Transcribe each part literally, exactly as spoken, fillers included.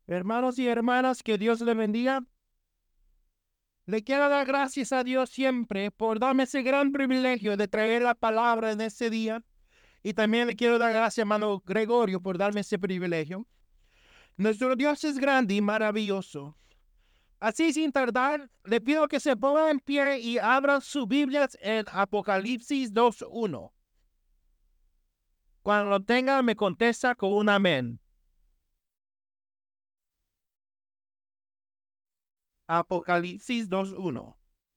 Hermanos y hermanas, que Dios les bendiga. Le quiero dar gracias a Dios siempre por darme ese gran privilegio de traer la palabra en este día. Y también le quiero dar gracias, hermano Gregorio, por darme ese privilegio. Nuestro Dios es grande y maravilloso. Así, sin tardar, le pido que se pongan en pie y abran sus Biblias en Apocalipsis dos uno. Cuando lo tengan, me contesta con un amén. Apocalipsis dos uno.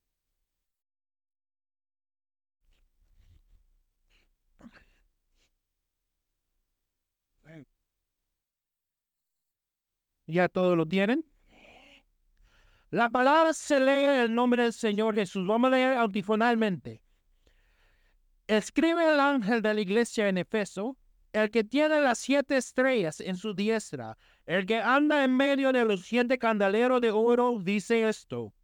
¿Ya todos lo tienen? La palabra se lee en el nombre del Señor Jesús. Vamos a leer antifonalmente. Escribe el ángel de la iglesia en Efeso, el que tiene las siete estrellas en su diestra, el que anda en medio de los siete candeleros de oro, dice esto.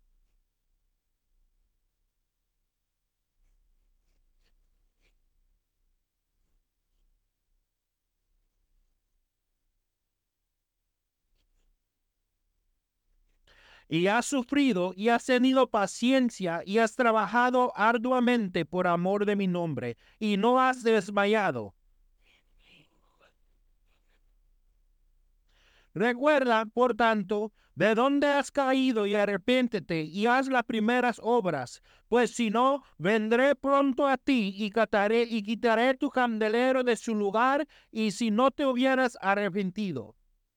Y has sufrido y has tenido paciencia y has trabajado arduamente por amor de mi nombre, y no has desmayado. Recuerda, por tanto, de dónde has caído y arrepéntete y haz las primeras obras, pues si no, vendré pronto a ti y quitaré, y quitaré tu candelero de su lugar, y si no te hubieras arrepentido.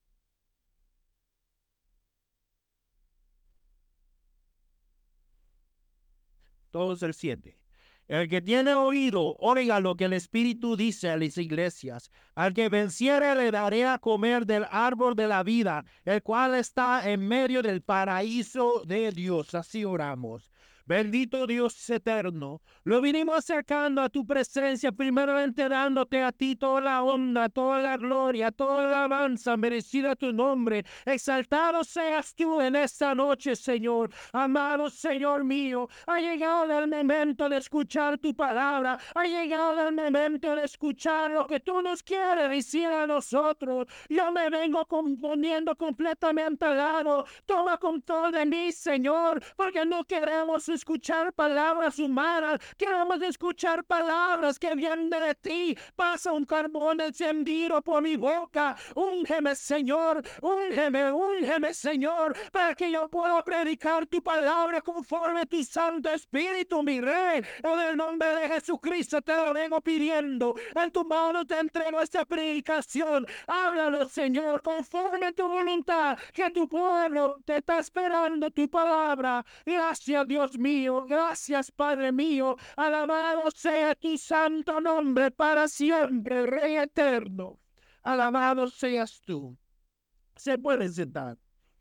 Todos el siete. El que tiene oído, oiga lo que el Espíritu dice a las iglesias. Al que venciere le daré a comer del árbol de la vida, el cual está en medio del paraíso de Dios. Así oramos. Bendito Dios eterno, lo vinimos acercando a tu presencia, primeramente dándote a ti toda la honra, toda la gloria, toda la alabanza merecida tu nombre. Exaltado seas tú en esta noche, Señor. Amado Señor mío, ha llegado el momento de escuchar tu palabra, ha llegado el momento de escuchar lo que tú nos quieres decir a nosotros. Yo me vengo componiendo completamente al lado. Toma control de mí, Señor, porque no queremos escuchar palabras humanas, queremos escuchar palabras que vienen de ti. Pasa un carbón encendido por mi boca. Úngeme, Señor, úngeme, úngeme, Señor, para que yo pueda predicar tu palabra conforme a tu Santo Espíritu, mi Rey. En el nombre de Jesucristo te lo vengo pidiendo. En tu mano te entrego esta predicación. Háblalo, Señor, conforme a tu voluntad, que tu pueblo te está esperando tu palabra. Gracias, Dios mío, gracias, Padre mío. Alabado sea tu santo nombre para siempre, Rey eterno. Alabado seas tú. Se puede sentar.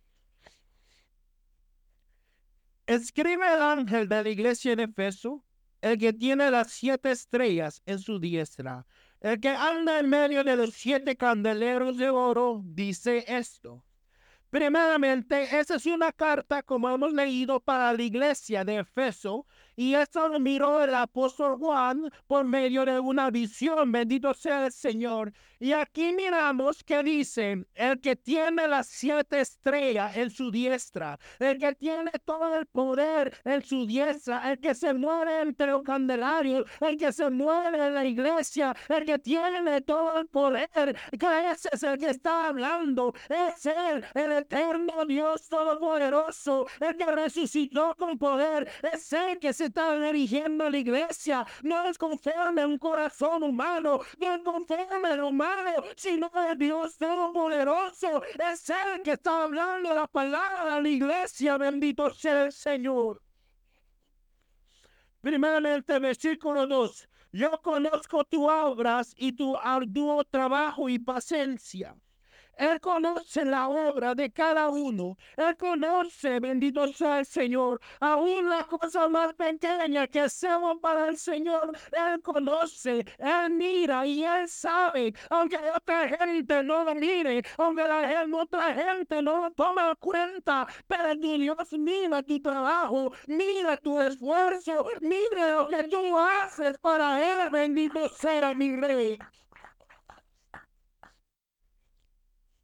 Escribe el ángel de la iglesia en Efeso, el que tiene las siete estrellas en su diestra, el que anda en medio de los siete candeleros de oro, dice esto. Primeramente, esa es una carta, como hemos leído, para la iglesia de Efeso, y esto lo miró el apóstol Juan por medio de una visión. Bendito sea el Señor. Y aquí miramos que dice, el que tiene las siete estrellas en su diestra, el que tiene todo el poder en su diestra, el que se mueve entre los candelarios, el que se mueve en la iglesia, el que tiene todo el poder, que ese es el que está hablando, es él, el eterno Dios todopoderoso, el que resucitó con poder, es el que se está dirigiendo a la iglesia. No es conforme a un corazón humano, no es conforme a lo humano, sino el Dios todopoderoso. Es el que está hablando la palabra a la iglesia. Bendito sea el Señor. Primeramente, versículo dos. Yo conozco tus obras y tu arduo trabajo y paciencia. Él conoce la obra de cada uno. Él conoce, bendito sea el Señor, aún la cosa más pequeña que hacemos para el Señor. Él conoce, Él mira y Él sabe, aunque otra gente no lo mire, aunque la gente, otra gente no lo toma en cuenta, pero Dios mira tu trabajo, mira tu esfuerzo, mira lo que tú haces para Él. Bendito sea mi Rey.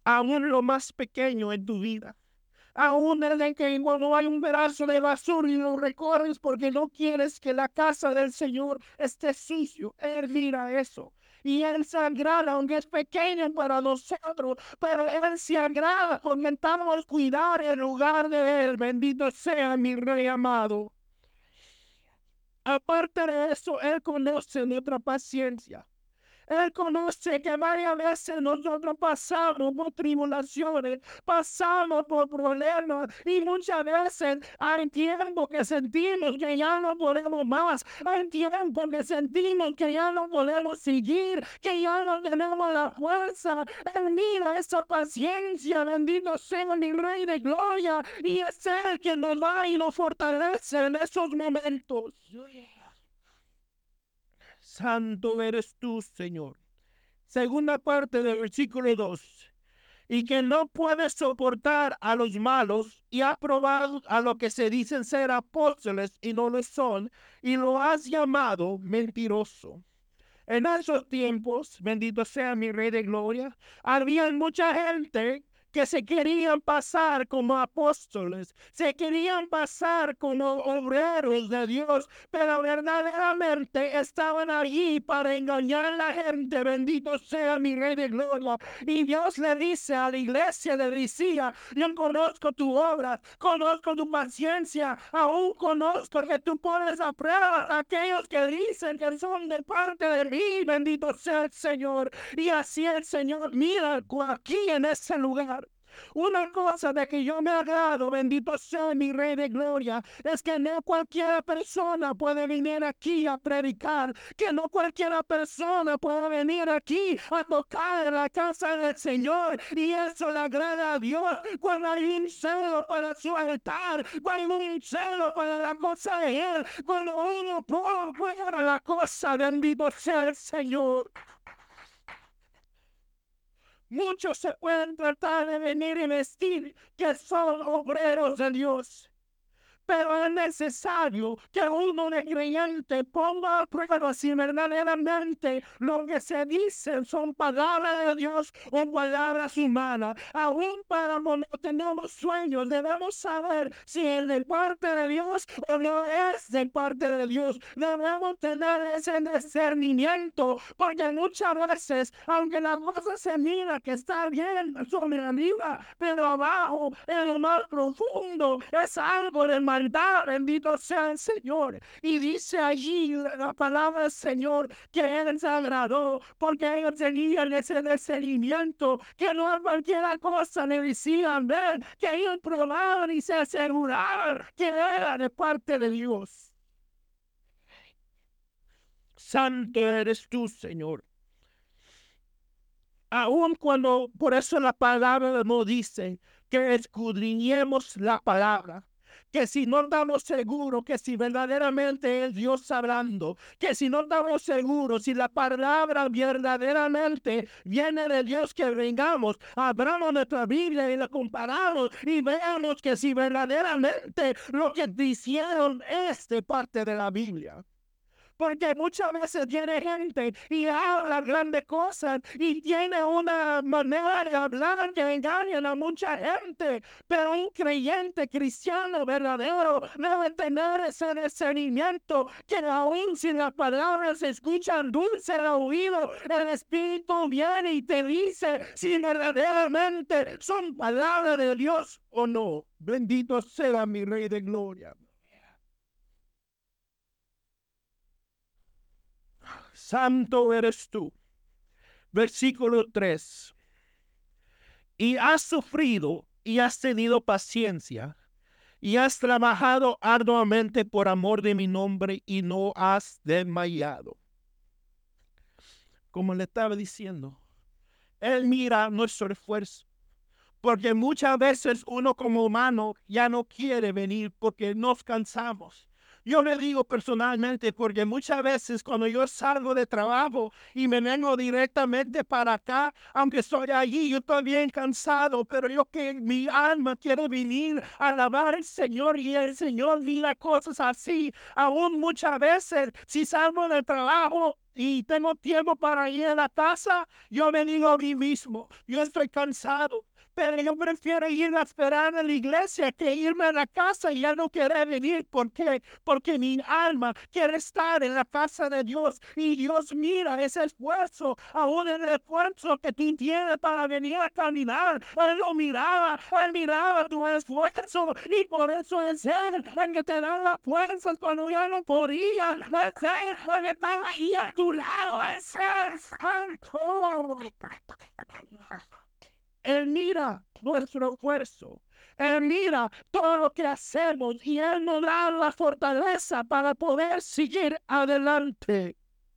aún lo más pequeño en tu vida. Aún desde que cuando hay un pedazo de basura y lo recorres porque no quieres que la casa del Señor esté sucio. Él mira eso. Y Él se agrada, aunque es pequeño para nosotros, pero Él se agrada porque estamos cuidar el lugar de Él. Bendito sea mi Rey amado. Aparte de eso, Él conoce nuestra paciencia. Él conoce que varias veces nosotros pasamos por tribulaciones, pasamos por problemas y muchas veces hay tiempo que sentimos que ya no podemos más, hay tiempo que sentimos que ya no podemos seguir, que ya no tenemos la fuerza. Él mira esa paciencia, bendito sea mi Rey de Gloria, y es Él quien nos da y nos fortalece en esos momentos. Santo eres tú, Señor. Segunda parte del versículo dos. Y que no puede soportar a los malos y ha probado a los que se dicen ser apóstoles y no lo son, y lo has llamado mentiroso. En esos tiempos, bendito sea mi Rey de Gloria, había mucha gente que se querían pasar como apóstoles, se querían pasar como obreros de Dios, pero verdaderamente estaban allí para engañar a la gente. Bendito sea mi Rey de Gloria. Y Dios le dice a la iglesia, le decía: yo conozco tu obra, conozco tu paciencia, aún conozco que tú pones a prueba a aquellos que dicen que son de parte de mí. Bendito sea el Señor. Y así el Señor mira aquí en ese lugar. Una cosa de que yo me agrado, bendito sea mi Rey de Gloria, es que no cualquier persona puede venir aquí a predicar, que no cualquier persona puede venir aquí a tocar en la casa del Señor, y eso le agrada a Dios. Cuando hay un celo para su altar, cuando hay un celo para la cosa de Él, cuando uno pone la cosa, bendito sea el Señor. Muchos se pueden tratar de venir y vestir que son obreros de Dios, pero es necesario que uno de creyente ponga a prueba si verdaderamente lo que se dice son palabras de Dios o palabras humanas. Aún para cuando tenemos sueños, debemos saber si es de parte de Dios o no es de parte de Dios. Debemos tener ese discernimiento, porque muchas veces, aunque la cosa se mira que está bien sobre arriba, pero abajo, en lo más profundo, es algo de maldad. Bendito sea el Señor. Y dice allí la palabra del Señor que Él se agradó porque ellos tenían ese discernimiento, que no a cualquier cosa le decían ver, que ellos probaban y se aseguraban que era de parte de Dios. Santo eres tú, Señor. Aun cuando, por eso la palabra nos dice que escudriñemos la palabra, que si no estamos seguros que si verdaderamente es Dios hablando, que si no estamos seguros si la palabra verdaderamente viene de Dios, que vengamos, abramos nuestra Biblia y la comparamos y veamos que si verdaderamente lo que dijeron es de parte de la Biblia. Porque muchas veces tiene gente y habla grandes cosas y tiene una manera de hablar que engañan a mucha gente. Pero un creyente cristiano verdadero debe tener ese discernimiento, que aún si las palabras se escuchan dulce al oído, el Espíritu viene y te dice si verdaderamente son palabras de Dios o no. Bendito sea mi Rey de Gloria. Santo eres tú. Versículo tres. Y has sufrido y has tenido paciencia y has trabajado arduamente por amor de mi nombre y no has desmayado. Como le estaba diciendo, Él mira nuestro esfuerzo, porque muchas veces uno como humano ya no quiere venir porque nos cansamos. Yo le digo personalmente, porque muchas veces cuando yo salgo de trabajo y me vengo directamente para acá, aunque estoy allí, yo estoy bien cansado, pero yo que mi alma quiere venir a alabar al Señor, y el Señor mira cosas así. Aún muchas veces, si salgo del trabajo y tengo tiempo para ir a la casa, yo me digo a mí mismo, yo estoy cansado, pero yo prefiero ir a esperar en la iglesia que irme a la casa y ya no querer venir. ¿Por qué? Porque mi alma quiere estar en la casa de Dios y Dios mira ese esfuerzo, aún el esfuerzo que tú tienes para venir a caminar. Él lo miraba, Él miraba tu esfuerzo y por eso es Él el que te da las fuerzas cuando ya no podía. Es Él el que está ahí a tu lado. Es Él santo. Él mira nuestro esfuerzo. Él mira todo lo que hacemos y Él nos da la fortaleza para poder seguir adelante.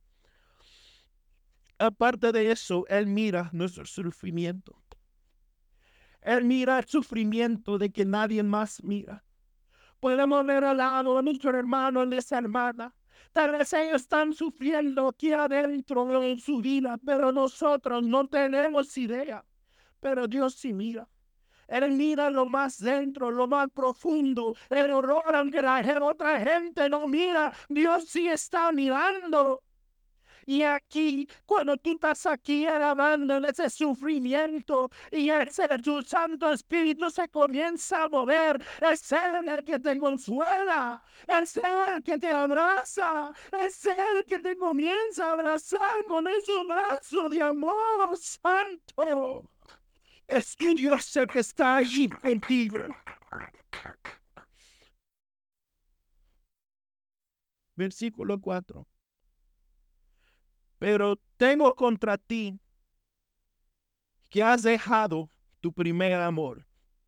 Aparte de eso, Él mira nuestro sufrimiento. Él mira el sufrimiento de que nadie más mira. Podemos ver al lado de nuestro hermano y nuestra hermana. Tal vez ellos están sufriendo aquí adentro en su vida, pero nosotros no tenemos idea. Pero Dios sí mira. Él mira lo más dentro, lo más profundo, el horror, aunque la otra gente no mira, Dios sí está mirando. Y aquí, cuando tú estás aquí alabando en ese sufrimiento y ese tu Santo Espíritu se comienza a mover, es Él el que te consuela, es Él el que te abraza, es Él el que te comienza a abrazar con ese brazo de amor santo. Es que Dios el que está allí contigo. Versículo cuatro. Pero tengo contra ti que has dejado tu primer amor.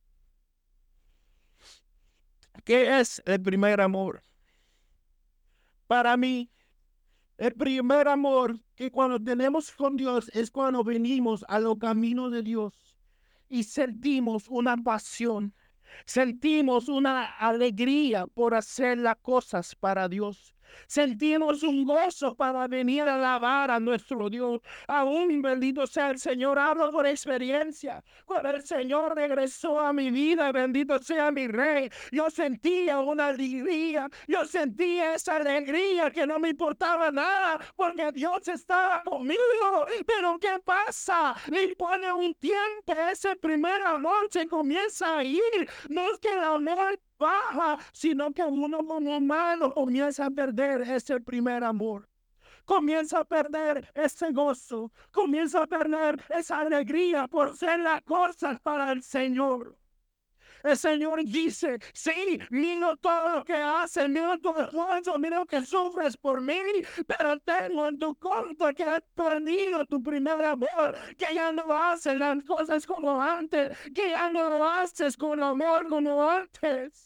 ¿Qué es el primer amor? Para mí, el primer amor que cuando tenemos con Dios es cuando venimos a los caminos de Dios y sentimos una pasión, sentimos una alegría por hacer las cosas para Dios. Sentimos un gozo para venir a alabar a nuestro Dios. Aún bendito sea el Señor, hablo por experiencia. Cuando el Señor regresó a mi vida, bendito sea mi Rey, yo sentía una alegría. Yo sentía esa alegría que no me importaba nada, porque Dios estaba conmigo. Pero ¿qué pasa? Y pone un tiempo, ese primer amor se comienza a ir. No es que el amor baja, sino que uno como humano comienza a perder ese primer amor. Comienza a perder ese gozo. Comienza a perder esa alegría por hacer las cosas para el Señor. El Señor dice, sí, miro todo lo que haces, miro tu esfuerzo, miro lo que sufres por mí, pero tengo en tu contra que has perdido tu primer amor, que ya no haces las cosas como antes, que ya no lo haces con amor como antes.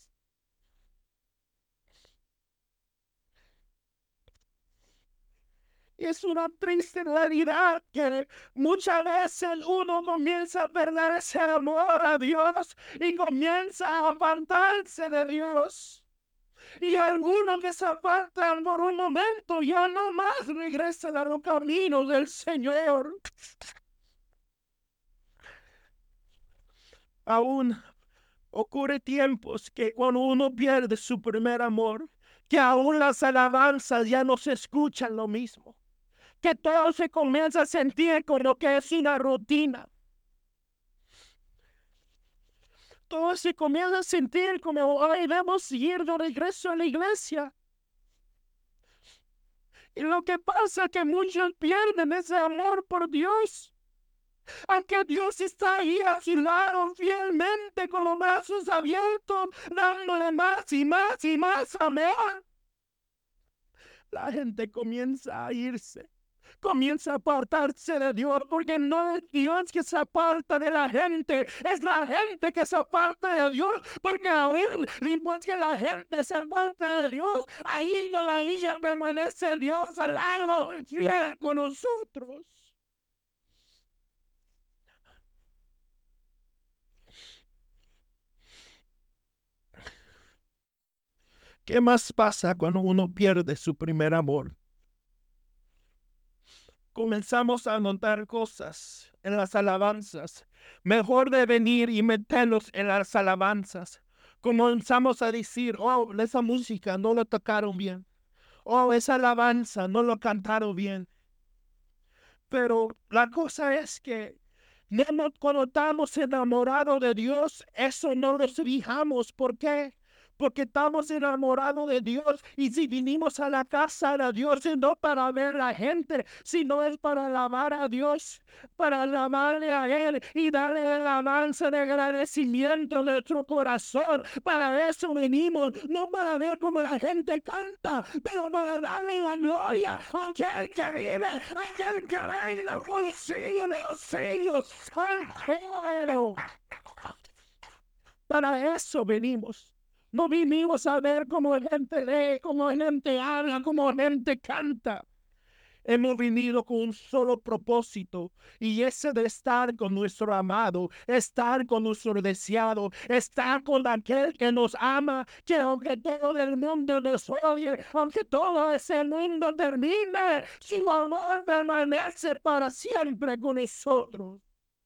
Es una triste realidad que muchas veces uno comienza a perder ese amor a Dios y comienza a apartarse de Dios. Y algunos que se apartan por un momento ya no más regresan a los caminos del Señor. Aún ocurre tiempos que cuando uno pierde su primer amor, que aún las alabanzas ya no se escuchan lo mismo. Que todo se comienza a sentir como que es una rutina. Todo se comienza a sentir como hoy debemos ir de regreso a la iglesia. Y lo que pasa es que muchos pierden ese amor por Dios. Aunque Dios está ahí a su lado fielmente con los brazos abiertos, dándole más y más y más amor. La gente comienza a irse. Comienza a apartarse de Dios, porque no es Dios que se aparta de la gente, es la gente que se aparta de Dios, porque aún después que la gente se aparta de Dios, ahí no la ella permanece Dios al lado, fiel con nosotros. ¿Qué más pasa cuando uno pierde su primer amor? Comenzamos a notar cosas en las alabanzas. Mejor de venir y meternos en las alabanzas. Comenzamos a decir, oh, esa música no lo tocaron bien. Oh, esa alabanza no lo cantaron bien. Pero la cosa es que no, no, cuando estamos enamorados de Dios, eso no lo fijamos. ¿Por qué? Porque estamos enamorados de Dios, y si vinimos a la casa de Dios es no para ver a la gente, sino es para alabar a Dios, para alabarle a Él y darle el alabanza de agradecimiento de nuestro corazón. Para eso venimos, no para ver cómo la gente canta, pero para darle la gloria a aquel que vive, a aquel que reina por los siglos de los siglos. ¡Alabado! Para eso venimos. No vinimos a ver cómo la gente lee, cómo la gente habla, cómo la gente canta. Hemos venido con un solo propósito, y ese de estar con nuestro amado, estar con nuestro deseado, estar con aquel que nos ama, que aunque todo el mundo nos odie, aunque todo ese mundo termine, su amor permanece para siempre con nosotros.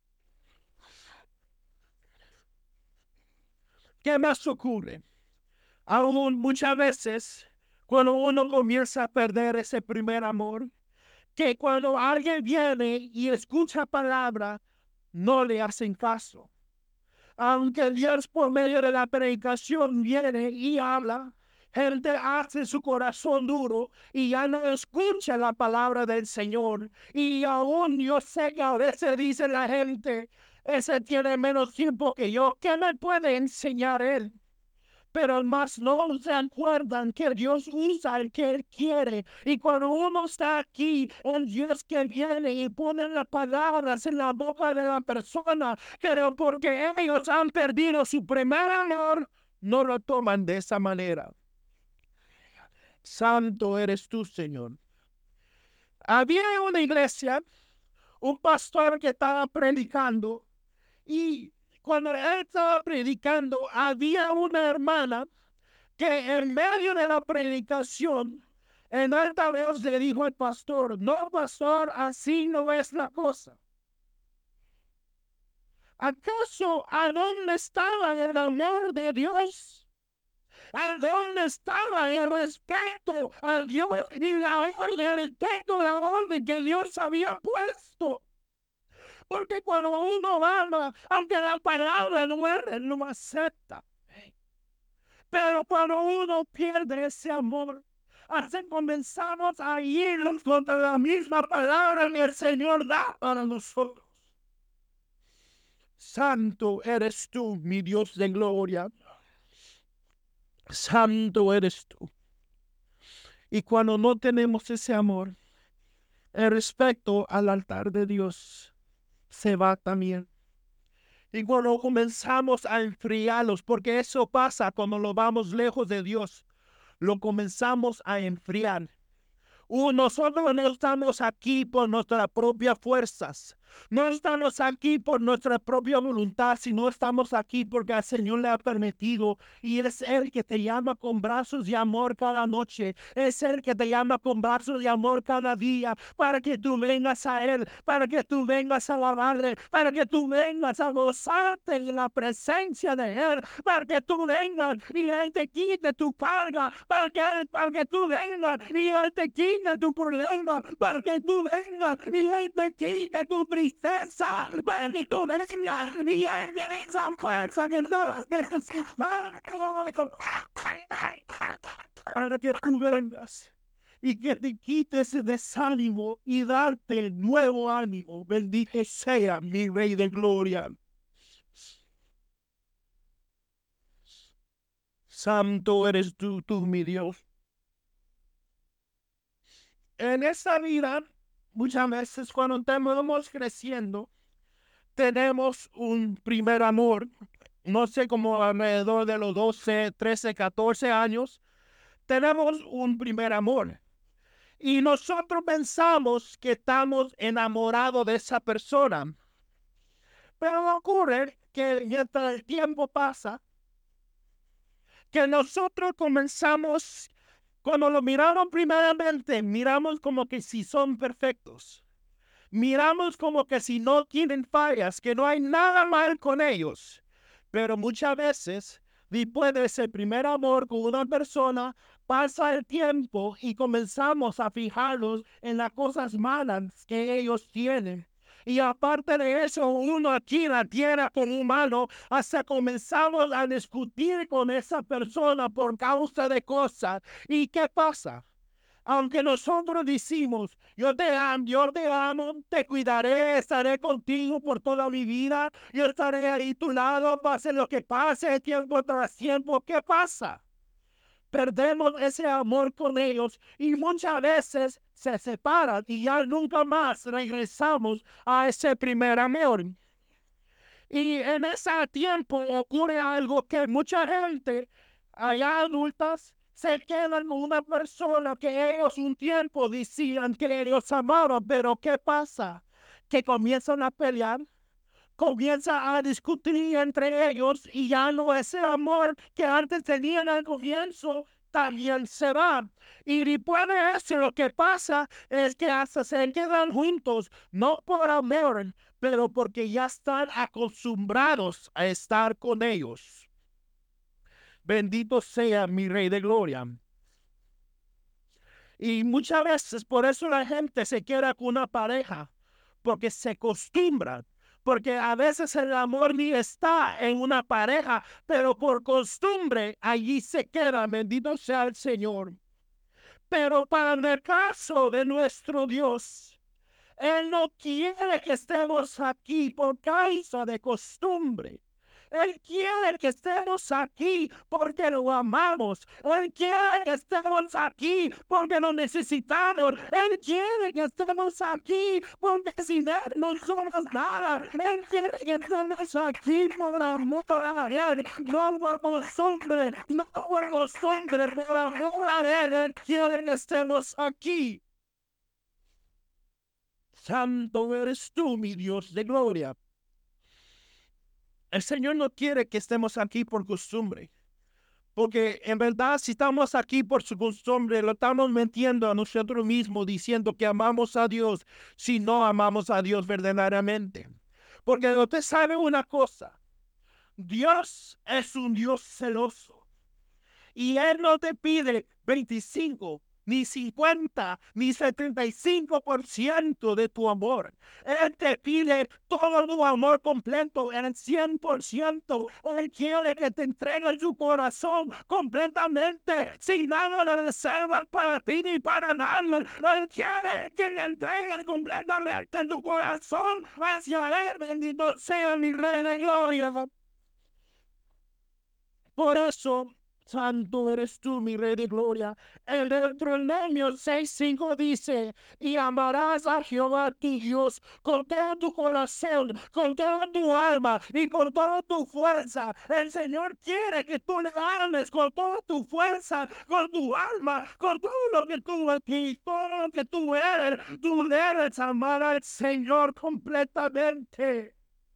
¿Qué más ocurre? Aún muchas veces, cuando uno comienza a perder ese primer amor, que cuando alguien viene y escucha palabra, no le hacen caso. Aunque Dios por medio de la predicación viene y habla, gente hace su corazón duro y ya no escucha la palabra del Señor. Y aún yo sé que a veces dice la gente, ese tiene menos tiempo que yo, ¿qué me puede enseñar él? Pero más no se acuerdan que Dios usa el que Él quiere. Y cuando uno está aquí, el Dios que viene y pone las palabras en la boca de la persona, pero porque ellos han perdido su primer amor, no lo toman de esa manera. Santo eres tú, Señor. Había una iglesia, un pastor que estaba predicando, y cuando él estaba predicando, había una hermana que en medio de la predicación, en alta voz le dijo al pastor, no, pastor, así no es la cosa. ¿Acaso a dónde estaba el amor de Dios? ¿A dónde estaba el respeto a Dios y la orden, el respeto a la orden que Dios había puesto? Porque cuando uno ama, aunque la palabra no es, no acepta. Pero cuando uno pierde ese amor, así comenzamos a irnos contra la misma palabra que el Señor da para nosotros. Santo eres tú, mi Dios de gloria. Santo eres tú. Y cuando no tenemos ese amor, el respeto al altar de Dios se va también. Y cuando comenzamos a enfriarlos, porque eso pasa cuando lo vamos lejos de Dios, lo comenzamos a enfriar. Uh, nosotros no estamos aquí por nuestras propias fuerzas. No estamos aquí por nuestra propia voluntad, sino estamos aquí porque el Señor le ha permitido. Y es Él que te llama con brazos de amor cada noche. Es Él que te llama con brazos de amor cada día, para que tú vengas a Él, para que tú vengas a alabarle, para que tú vengas a gozarte en la presencia de Él, para que tú vengas y Él te quite tu carga, para que, para que tú vengas y Él te quite tu problema, para que tú vengas y Él te quite tu tristeza, para que tú vengas y Él te dé esa fuerza que no necesitas, para que tú vengas y que te quite ese desánimo y darte nuevo ánimo. Bendito sea mi Rey de Gloria. Santo eres tú, tú mi Dios. En esta vida, muchas veces cuando estamos creciendo, tenemos un primer amor. No sé, como alrededor de los doce, trece, catorce años, tenemos un primer amor. Y nosotros pensamos que estamos enamorados de esa persona. Pero ocurre que mientras el tiempo pasa, que nosotros comenzamos, cuando lo miramos primeramente, miramos como que si son perfectos. Miramos como que si no tienen fallas, que no hay nada mal con ellos. Pero muchas veces, después de ese primer amor con una persona, pasa el tiempo y comenzamos a fijarnos en las cosas malas que ellos tienen. Y aparte de eso, uno aquí en la tierra como humano, hasta comenzamos a discutir con esa persona por causa de cosas. ¿Y qué pasa? Aunque nosotros decimos, yo te amo, yo te amo, te cuidaré, estaré contigo por toda mi vida, yo estaré ahí a tu lado, pase lo que pase, tiempo tras tiempo, ¿qué pasa? Perdemos ese amor con ellos y muchas veces se separan y ya nunca más regresamos a ese primer amor. Y en ese tiempo ocurre algo que mucha gente, allá adultas, se quedan con una persona que ellos un tiempo decían que ellos amaban, pero ¿qué pasa? Que comienzan a pelear, comienza a discutir entre ellos y ya no ese amor que antes tenían al comienzo también se va. Y después de eso lo que pasa es que hasta se quedan juntos, no por amor, pero porque ya están acostumbrados a estar con ellos. Bendito sea mi Rey de Gloria. Y muchas veces por eso la gente se queda con una pareja, porque se acostumbran. Porque a veces el amor ni está en una pareja, pero por costumbre allí se queda. Bendito sea el Señor. Pero para el caso de nuestro Dios, Él no quiere que estemos aquí por causa de costumbre. Él quiere que estemos aquí porque lo amamos. Él quiere que estemos aquí porque lo necesitamos. Él quiere que estemos aquí porque sin Él no somos nada. Él quiere que estemos aquí por amor a Él. No por costumbre, no por costumbre, por amor a Él. Él quiere que estemos aquí. Santo eres tú, mi Dios de gloria. El Señor no quiere que estemos aquí por costumbre. Porque en verdad si estamos aquí por su costumbre, lo estamos mintiendo a nosotros mismos diciendo que amamos a Dios si no amamos a Dios verdaderamente. Porque usted sabe una cosa. Dios es un Dios celoso. Y Él no te pide veinticinco, ni cincuenta, ni setenta y cinco por ciento de tu amor. Él te pide todo tu amor completo, el cien por ciento. Él quiere que te entregue su corazón completamente, sin nada de reserva para ti ni para nada. Él quiere que le entregue completamente tu corazón hacia Él. Bendito sea mi Rey de Gloria. Por eso, santo eres tú, mi Rey de Gloria. El Deuteronomio seis cinco dice, y amarás a Jehová tu Dios con todo tu corazón, con toda tu alma y con toda tu fuerza. El Señor quiere que tú le ames con toda tu fuerza, con tu alma, con todo lo que tú aquí, todo lo que tú eres. Tú debes amar al Señor completamente.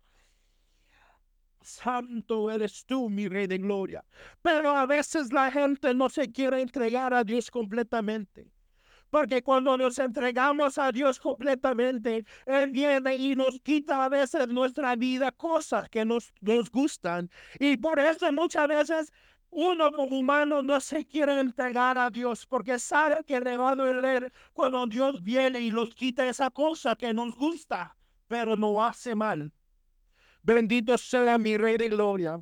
Santo eres tú, mi Rey de Gloria. Pero a veces la gente no se quiere entregar a Dios completamente. Porque cuando nos entregamos a Dios completamente, Él viene y nos quita a veces nuestra vida cosas que nos, nos gustan. Y por eso muchas veces uno como humano no se quiere entregar a Dios porque sabe que le va a doler cuando Dios viene y nos quita esa cosa que nos gusta, pero no hace mal. Bendito sea mi Rey de Gloria.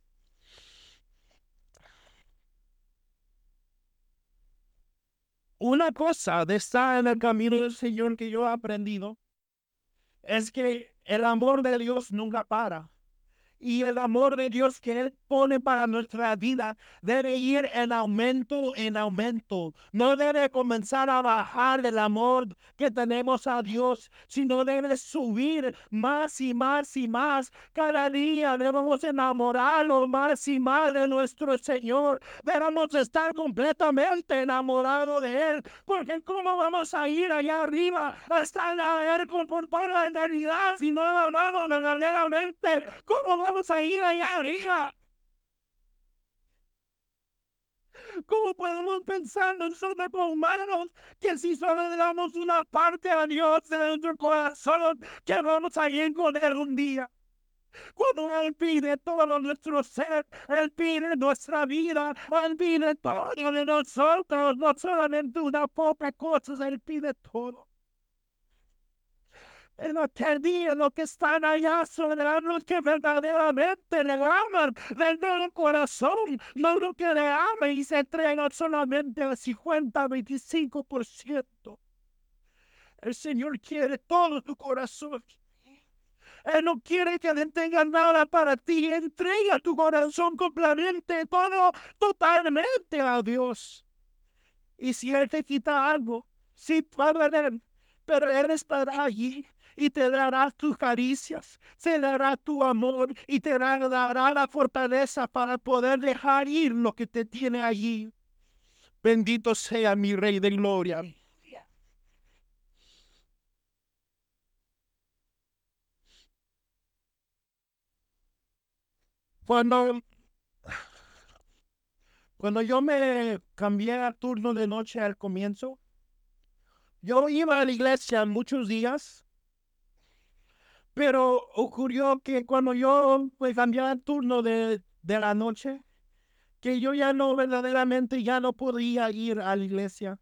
Una cosa de estar en el camino del Señor que yo he aprendido es que el amor de Dios nunca para. Y el amor de Dios que Él pone para nuestra vida debe ir en aumento, en aumento. No debe comenzar a bajar el amor que tenemos a Dios, sino debe subir más y más y más. Cada día debemos enamorarnos más y más de nuestro Señor. Debemos estar completamente enamorados de Él, porque ¿cómo vamos a ir allá arriba a estar a Él por toda la eternidad si no amamos verdaderamente? ¿Cómo vamos Vamos a ir allá arriba? ¿Cómo podemos pensar nosotros como humanos que si solo le damos una parte a Dios de nuestro corazón, que vamos a ir con Él un día? Cuando Él pide todo nuestro ser, Él pide nuestra vida, Él pide todo de nosotros, no solamente una poca cosa, Él pide todo. En aquel día los que están allá son los que verdaderamente le aman de todo corazón, no los que le aman y se entregan solamente al cincuenta, veinticinco por ciento. El Señor quiere todo tu corazón. Él no quiere que le tenga nada para ti. Entrega tu corazón completamente, todo, totalmente a Dios. Y si Él te quita algo, sí, Padre, pero Él estará allí y te dará tus caricias, te dará tu amor y te dará la fortaleza para poder dejar ir lo que te tiene allí. Bendito sea mi Rey de Gloria. Cuando, cuando yo me cambié a turno de noche al comienzo, yo iba a la iglesia muchos días, pero ocurrió que cuando yo me cambié al turno de, de la noche, que yo ya no verdaderamente ya no podía ir a la iglesia.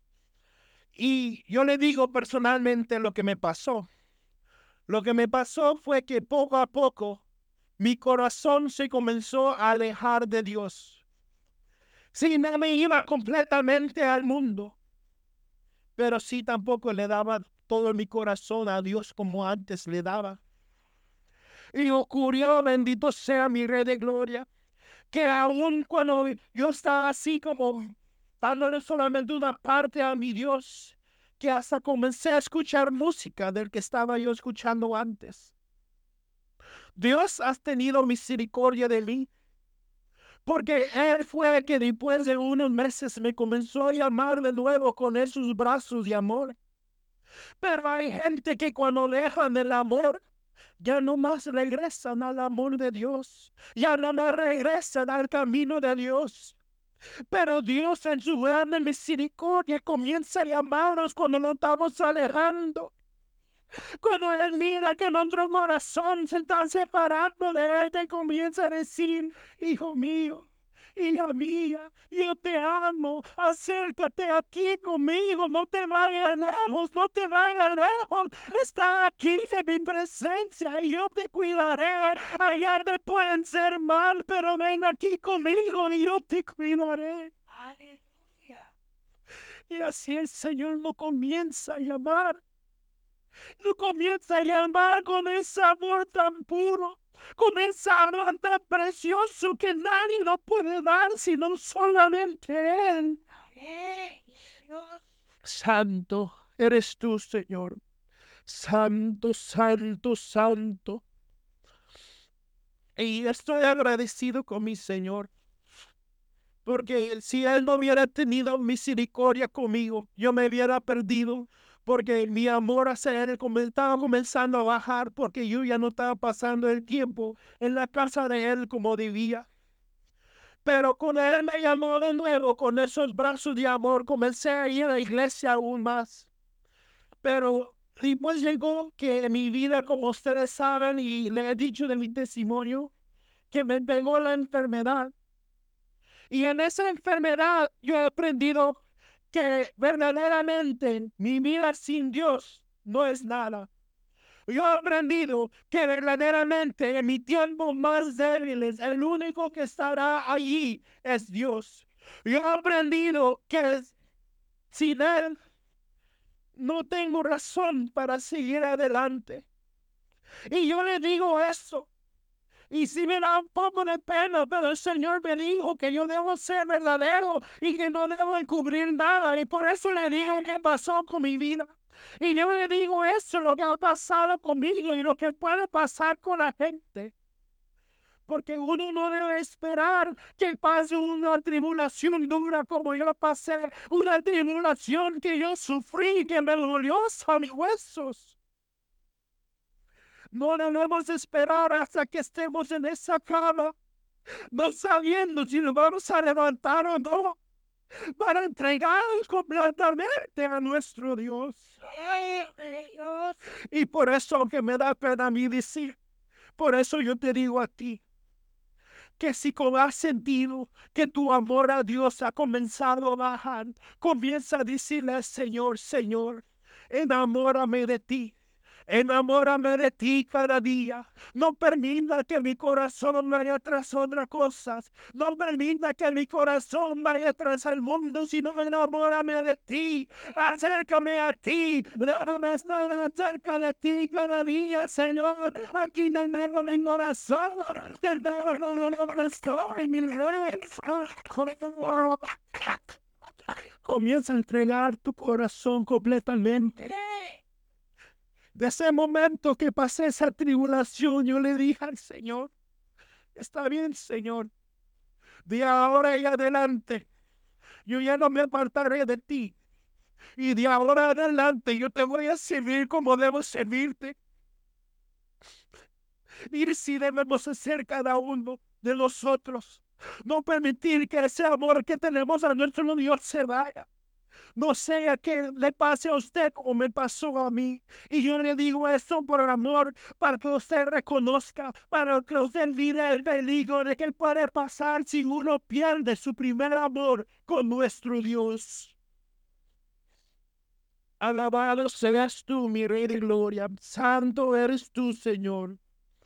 Y yo le digo personalmente lo que me pasó. Lo que me pasó fue que poco a poco mi corazón se comenzó a alejar de Dios. Sí, no me iba completamente al mundo, pero sí tampoco le daba todo mi corazón a Dios como antes le daba. Y ocurrió, bendito sea mi Rey de Gloria, que aún cuando yo estaba así como dándole solamente una parte a mi Dios, que hasta comencé a escuchar música del que estaba yo escuchando antes. Dios has tenido misericordia de mí, porque Él fue el que después de unos meses me comenzó a llamar de nuevo con esos brazos de amor. Pero hay gente que cuando dejan el amor, ya no más regresan al amor de Dios, ya no más regresan al camino de Dios. Pero Dios en su grande misericordia comienza a llamarnos cuando nos estamos alejando. Cuando Él mira que nuestro corazón se está separando de Él, te comienza a decir, hijo mío, hija mía, yo te amo, acércate aquí conmigo, no te vayas lejos, no te vayas lejos, está aquí en mi presencia y yo te cuidaré. Allá te pueden ser mal, pero ven aquí conmigo y yo te cuidaré. Aleluya. Y así el Señor lo comienza a llamar. Lo comienza a llamar con ese amor tan puro, con ese amor tan precioso que nadie lo puede dar sino solamente Él. Santo eres tú, Señor. Santo, santo, santo. Y estoy agradecido con mi Señor, porque si Él no hubiera tenido misericordia conmigo, yo me hubiera perdido, porque mi amor hacia Él estaba comenzando a bajar, porque yo ya no estaba pasando el tiempo en la casa de Él como debía. Pero con Él me llamó de nuevo, con esos brazos de amor, comencé a ir a la iglesia aún más. Pero después llegó que en mi vida, como ustedes saben, y le he dicho de mi testimonio, que me pegó la enfermedad. Y en esa enfermedad yo he aprendido que verdaderamente mi vida sin Dios no es nada. Yo he aprendido que verdaderamente en mi tiempo más débiles, el único que estará allí es Dios. Yo he aprendido que sin Él no tengo razón para seguir adelante. Y yo le digo eso. Y sí me da un poco de pena, pero el Señor me dijo que yo debo ser verdadero y que no debo encubrir nada. Y por eso le digo qué pasó con mi vida. Y yo le digo eso, lo que ha pasado conmigo y lo que puede pasar con la gente. Porque uno no debe esperar que pase una tribulación dura como yo pasé. Una tribulación que yo sufrí, que me dolió hasta mis huesos. No debemos esperar hasta que estemos en esa cama, no sabiendo si nos vamos a levantar o no, para entregarnos completamente a nuestro Dios. Y por eso que me da pena a mí decir, Por eso yo te digo a ti, que si has sentido que tu amor a Dios ha comenzado a bajar, comienza a decirle al Señor, Señor, enamórame de ti. Enamórame de ti cada día. No permita que mi corazón vaya tras otras cosas. No permita que mi corazón vaya tras el mundo, sino enamórame de ti. Acércame a ti. Déjame estar cerca de ti cada día, Señor. Aquí tengo mi corazón. Te tengo estoy, mi rey. Comienza a entregar tu corazón completamente. De ese momento que pasé esa tribulación, yo le dije al Señor, está bien, Señor, de ahora en adelante, yo ya no me apartaré de ti. Y de ahora en adelante yo te voy a servir como debo servirte. Y si debemos hacer cada uno de nosotros, no permitir que ese amor que tenemos a nuestro Dios se vaya. No sea que le pase a usted como me pasó a mí. Y yo le digo esto por amor, para que usted reconozca, para que usted mire el peligro de que puede pasar si uno pierde su primer amor con nuestro Dios. Alabado seas tú, mi Rey de Gloria. Santo eres tú, Señor.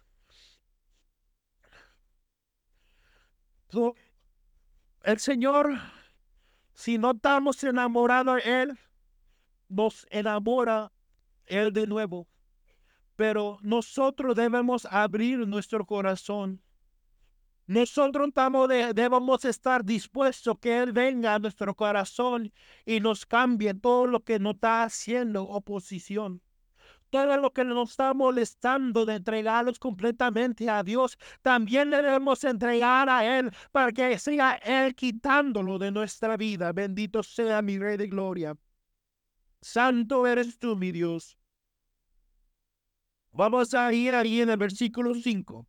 So, el Señor, si no estamos enamorados de Él, nos enamora Él de nuevo. Pero nosotros debemos abrir nuestro corazón. Nosotros estamos de, debemos estar dispuestos que Él venga a nuestro corazón y nos cambie todo lo que nos está haciendo oposición. Todo lo que nos está molestando, de entregarlos completamente a Dios, también debemos entregar a Él para que sea Él quitándolo de nuestra vida. Bendito sea mi Rey de Gloria. Santo eres tú, mi Dios. Vamos a ir ahí en el versículo cinco.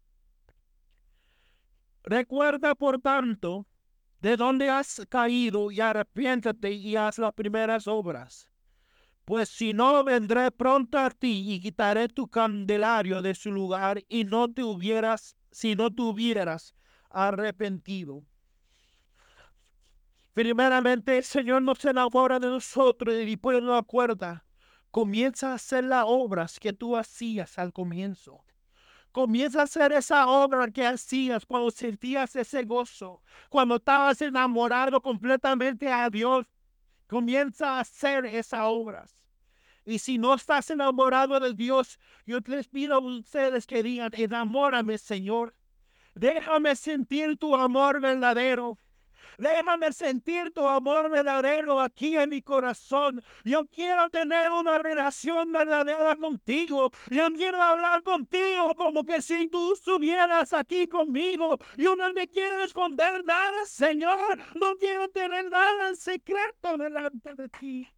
Recuerda, por tanto, de dónde has caído y arrepiéntate y haz las primeras obras. Pues si no, vendré pronto a ti y quitaré tu candelario de su lugar y no te hubieras, si no te hubieras arrepentido. Primeramente, el Señor nos enamora de nosotros y después nos acuerda. Comienza a hacer las obras que tú hacías al comienzo. Comienza a hacer esa obra que hacías cuando sentías ese gozo, cuando estabas enamorado completamente a Dios. Comienza a hacer esas obras. Y si no estás enamorado de Dios, yo les pido a ustedes que digan, enamórame, Señor. Déjame sentir tu amor verdadero. Déjame sentir tu amor verdadero aquí en mi corazón. Yo quiero tener una relación verdadera contigo. Yo quiero hablar contigo como que si tú estuvieras aquí conmigo. Yo no me quiero esconder nada, Señor. No quiero tener nada en secreto delante de ti.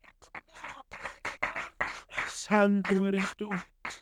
Santo eres tú.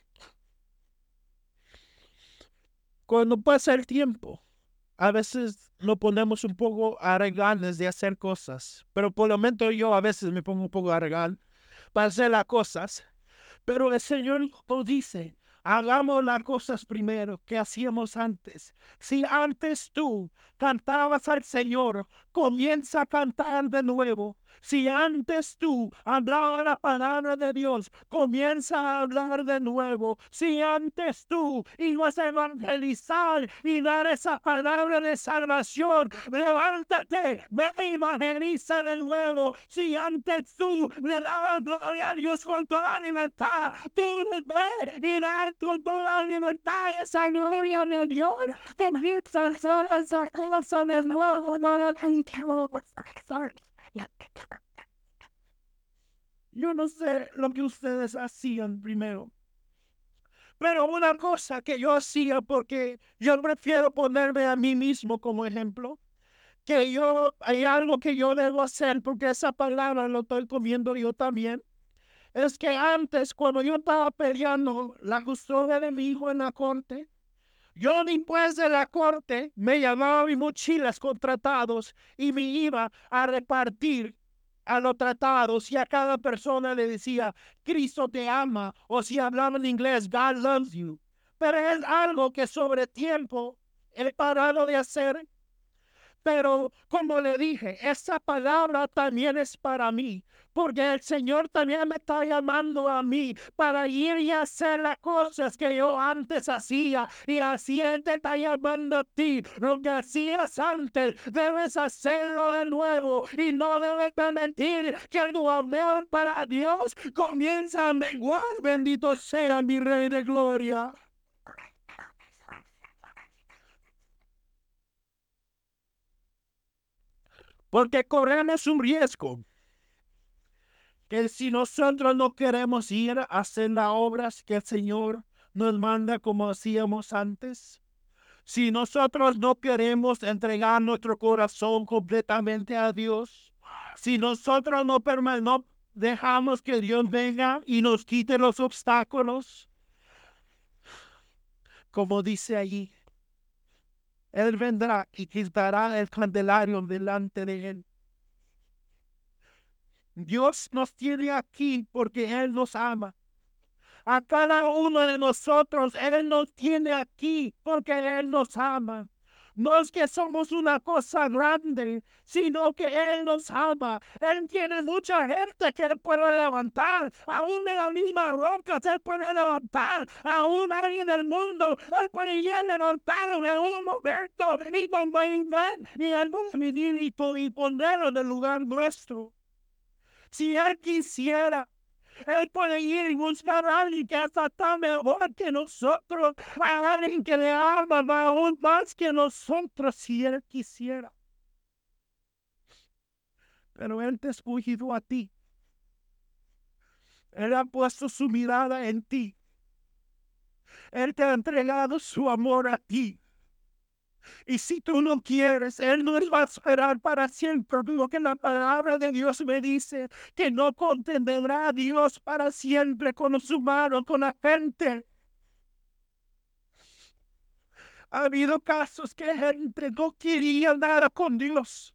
Cuando pasa el tiempo, a veces nos ponemos un poco arrogantes de hacer cosas, pero por lo menos yo a veces me pongo un poco arrogante para hacer las cosas, pero el Señor nos dice, hagamos las cosas primero que hacíamos antes. Si antes tú cantabas al Señor, comienza a cantar de nuevo. Si antes tú hablabas la palabra de Dios, comienza a hablar de nuevo. Si antes tú ibas a evangelizar y dar esa palabra de salvación, levántate, ve y evangeliza de nuevo. Si antes tú le dabas gloria a Dios con toda libertad, tú ve y da con toda libertad esa gloria de Dios. Te vistas a esa cosa de nuevo, no la tengo. Yo no sé lo que ustedes hacían primero, pero una cosa que yo hacía, porque yo prefiero ponerme a mí mismo como ejemplo, que yo, hay algo que yo debo hacer, porque esa palabra lo estoy comiendo yo también, es que antes, cuando yo estaba peleando la custodia de mi hijo en la corte, yo después de la corte me llevaba mis mochilas con tratados y me iba a repartir a los tratados y a cada persona le decía, Cristo te ama, o si hablaban en inglés, God loves you. pero es algo que sobre tiempo he parado de hacer. Pero como le dije, esa palabra también es para mí, porque el Señor también me está llamando a mí para ir y hacer las cosas que yo antes hacía, y así Él te está llamando a ti. Lo que hacías antes, debes hacerlo de nuevo, y no debes permitir que tu amor para Dios comienza a menguar. Bendito sea mi Rey de Gloria. Porque corremos un riesgo que si nosotros no queremos ir a hacer las obras que el Señor nos manda como hacíamos antes, si nosotros no queremos entregar nuestro corazón completamente a Dios, si nosotros no, no dejamos que Dios venga y nos quite los obstáculos, como dice allí, Él vendrá y quitará el candelario delante de Él. Dios nos tiene aquí porque Él nos ama. A cada uno de nosotros, Él nos tiene aquí porque Él nos ama. No es que somos una cosa grande, sino que Él nos ama. Él tiene mucha gente que Él puede levantar. Aún de la misma roca Él puede levantar. Aún alguien del mundo Él puede levantar en un momento. Y cuando venir y ponerlo en el lugar nuestro. Si Él quisiera, Él puede ir y buscar a alguien que hasta está mejor que nosotros, a alguien que le ama aún más que nosotros, si Él quisiera. Pero Él te ha escogido a ti. Él ha puesto su mirada en ti. Él te ha entregado su amor a ti. Y si tú no quieres, Él no va a esperar para siempre. Porque la palabra de Dios me dice que no contendrá a Dios para siempre con los humanos, con la gente. Ha habido casos que gente no quería nada con Dios.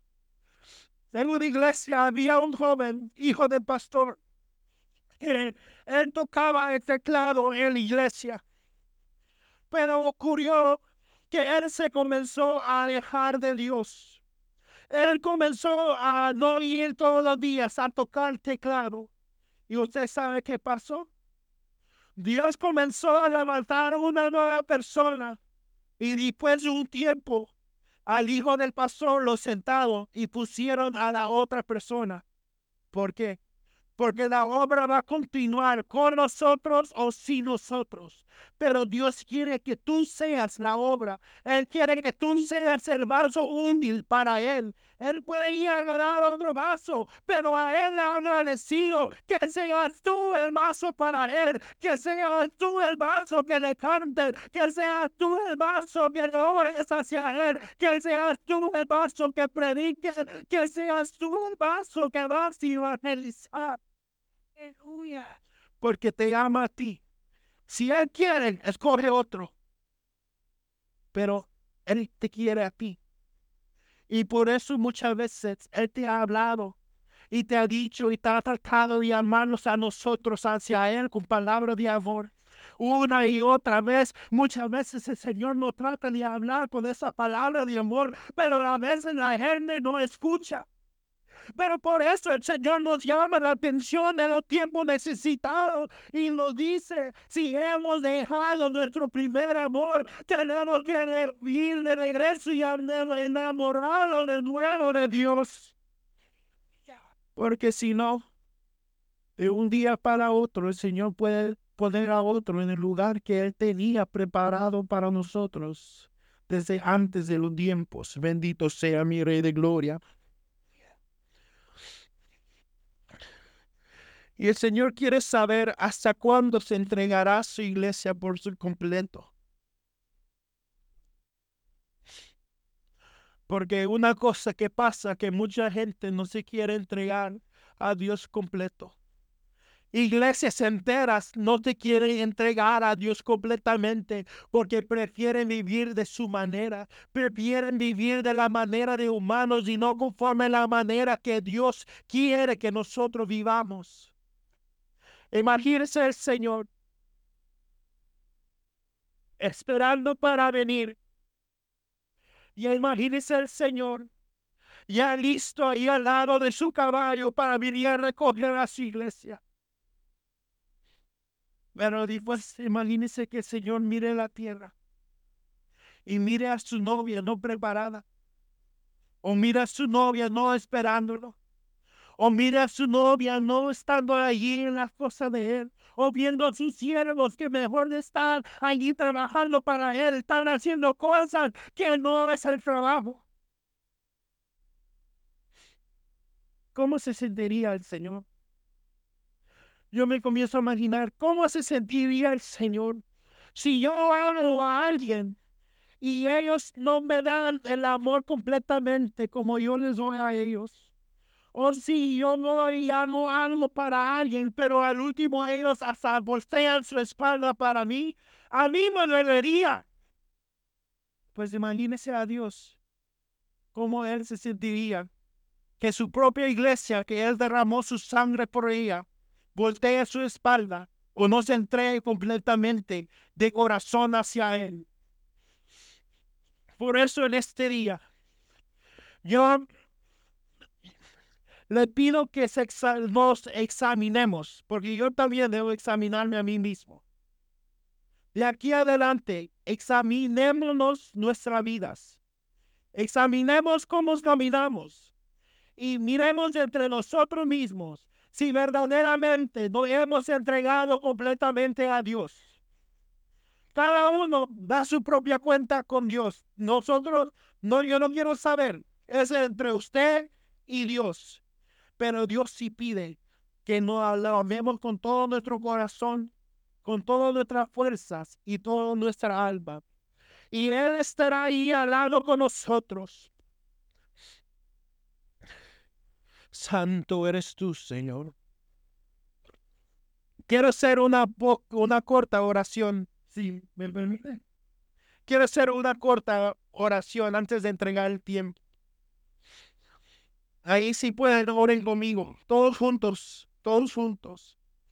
En una iglesia había un joven, hijo del pastor, que él tocaba el teclado en la iglesia. Pero ocurrió que él se comenzó a alejar de Dios. Él comenzó a no ir todos los días a tocar teclado. ¿Y usted sabe qué pasó? Dios comenzó a levantar una nueva persona. Y después de un tiempo, al hijo del pastor lo sentaron y pusieron a la otra persona. ¿Por qué? Porque la obra va a continuar con nosotros o sin nosotros. Pero Dios quiere que tú seas la obra. Él quiere que tú seas el vaso útil para Él. Él puede ir a ganar otro vaso, pero a Él le ha agradecido que seas tú el vaso para Él, que seas tú el vaso que le cante, que seas tú el vaso que le ores hacia Él, que seas tú el vaso que predique, que seas tú el vaso que vas a evangelizar. Aleluya. Porque te ama a ti. Si Él quiere, escoge otro. Pero Él te quiere a ti. Y por eso muchas veces Él te ha hablado y te ha dicho y te ha tratado de llamarnos a nosotros hacia Él con palabras de amor. Una y otra vez, muchas veces el Señor nos trata de hablar con esa palabra de amor, pero a veces la gente no escucha. Pero por eso el Señor nos llama la atención en los tiempos necesitados y nos dice, si hemos dejado nuestro primer amor, tenemos que ir de regreso y enamorarnos de nuevo de Dios. Porque si no, de un día para otro, el Señor puede poner a otro en el lugar que Él tenía preparado para nosotros desde antes de los tiempos. Bendito sea mi Rey de Gloria. Y el Señor quiere saber hasta cuándo se entregará su iglesia por su completo. Porque una cosa que pasa que mucha gente no se quiere entregar a Dios completo. Iglesias enteras no te quieren entregar a Dios completamente porque prefieren vivir de su manera, prefieren vivir de la manera de humanos y no conforme a la manera que Dios quiere que nosotros vivamos. Imagínese el Señor esperando para venir. Y imagínese el Señor ya listo ahí al lado de su caballo para venir a recoger a su iglesia. Pero después imagínese que el Señor mire la tierra y mire a su novia no preparada, o mira a su novia no esperándolo, o mira a su novia no estando allí en las cosas de él, o viendo a sus siervos que mejor están allí trabajando para él, están haciendo cosas que no es el trabajo. ¿Cómo se sentiría el Señor? Yo me comienzo a imaginar cómo se sentiría el Señor si yo amo a alguien y ellos no me dan el amor completamente como yo les doy a ellos. O si yo no amo algo para alguien, pero al último ellos hasta voltean su espalda para mí, a mí me dolería. Pues imagínese a Dios, cómo Él se sentiría, que su propia iglesia, que Él derramó su sangre por ella, voltea su espalda o no se entregue completamente de corazón hacia Él. Por eso en este día, yo le pido que se exa nos examinemos, porque yo también debo examinarme a mí mismo. De aquí adelante, examinémonos nuestras vidas. Examinemos cómo caminamos y miremos entre nosotros mismos si verdaderamente nos hemos entregado completamente a Dios. Cada uno da su propia cuenta con Dios. Nosotros, no, yo no quiero saber. Es entre usted y Dios. Pero Dios sí pide que nos lo amemos con todo nuestro corazón, con todas nuestras fuerzas y toda nuestra alma. Y Él estará ahí al lado con nosotros. Santo eres tú, Señor. Quiero hacer una, una corta oración, si me permite. Quiero hacer una corta oración antes de entregar el tiempo. Ahí sí pueden, oren conmigo, todos juntos, todos juntos.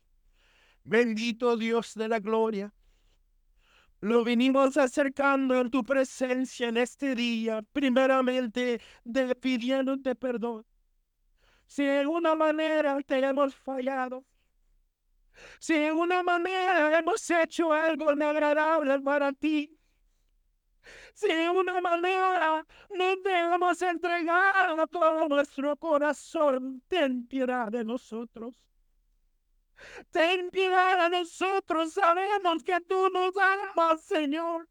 Bendito Dios de la gloria. Lo venimos acercando en tu presencia en este día, primeramente de, pidiéndote perdón. Si de alguna manera te hemos fallado, si de alguna manera hemos hecho algo inagradable para ti, si de alguna manera no te hemos entregado todo nuestro corazón, ten piedad de nosotros. Ten piedad de nosotros, sabemos que tú nos amas, Señor.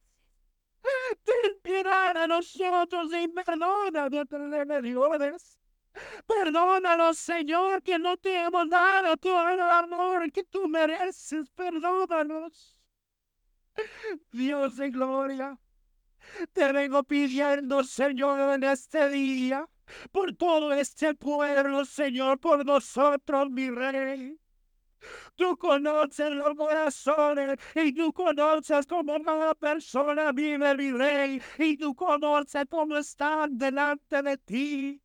Ten piedad de nosotros y perdona nuestras rebeliones. Perdónanos, Señor, que no te hemos dado todo el amor que tú mereces. Perdónanos. Dios de gloria, te vengo pidiendo, Señor, en este día, por todo este pueblo, Señor, por nosotros, mi Rey. Tú conoces los corazones y tú conoces cómo cada persona vive, mi Rey, y tú conoces cómo están delante de ti.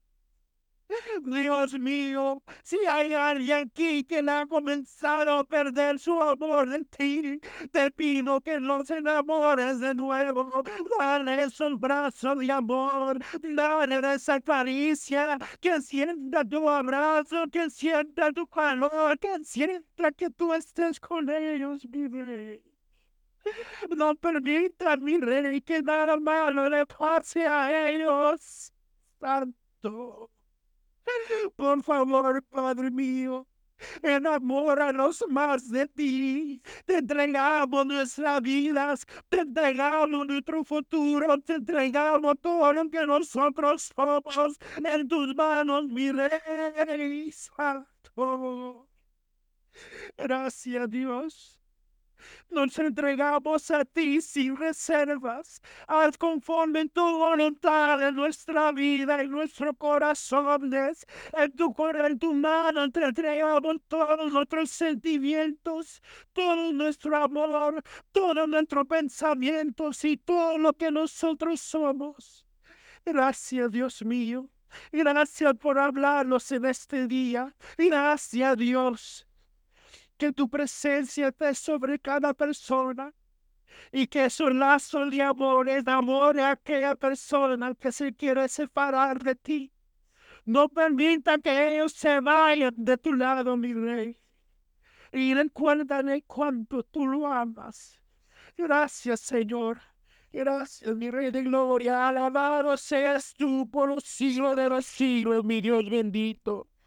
Dios mío, si hay alguien aquí que ha comenzado a perder su amor en ti, te pido que los enamores de nuevo. Dale esos brazos de amor, dale esa caricia, que sienta tu abrazo, que sienta tu calor, que sienta que tú estés con ellos, mi Rey. No permita, mi Rey, que nada malo le pase a ellos. Santo. Por favor, Padre mío, enamóranos más de ti. Te entregamos nuestras vidas, te entregamos nuestro futuro, te entregamos todo lo que nosotros somos en tus manos, mi Rey Santo. Gracias, Dios. Nos entregamos a ti sin reservas. Haz conforme tu voluntad en nuestra vida, en nuestros corazones. En tu, en tu mano te entregamos todos nuestros sentimientos, todo nuestro amor, todos nuestros pensamientos y todo lo que nosotros somos. Gracias, Dios mío. Gracias por hablarnos en este día. Gracias, Dios. Que tu presencia esté sobre cada persona. y que su lazo de amor es amor a aquella persona que se quiere separar de ti. No permita que ellos se vayan de tu lado, mi rey. Y recuérdale cuánto tú lo amas. Gracias, Señor. Gracias, mi Rey de Gloria. Alabado seas tú por los siglos de los siglos, mi Dios bendito.